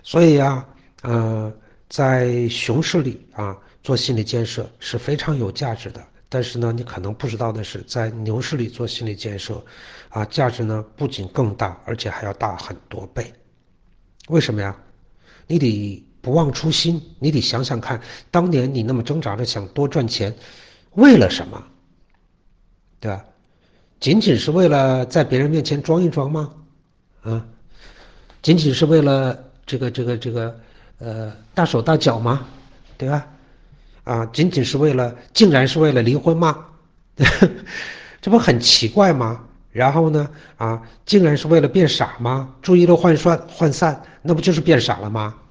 所以呀，在熊市里啊做心理建设是非常有价值的。但是呢，你可能不知道的是，在牛市里做心理建设，价值呢不仅更大，而且还要大很多倍。为什么呀？你得不忘初心，你得想想看，当年你那么挣扎着想多赚钱，为了什么？对吧？仅仅是为了在别人面前装一装吗？啊，仅仅是为了大手大脚吗？对吧？仅仅是为了，竟然是为了离婚吗？这不很奇怪吗？然后呢，竟然是为了变傻吗？注意力涣散，那不就是变傻了吗？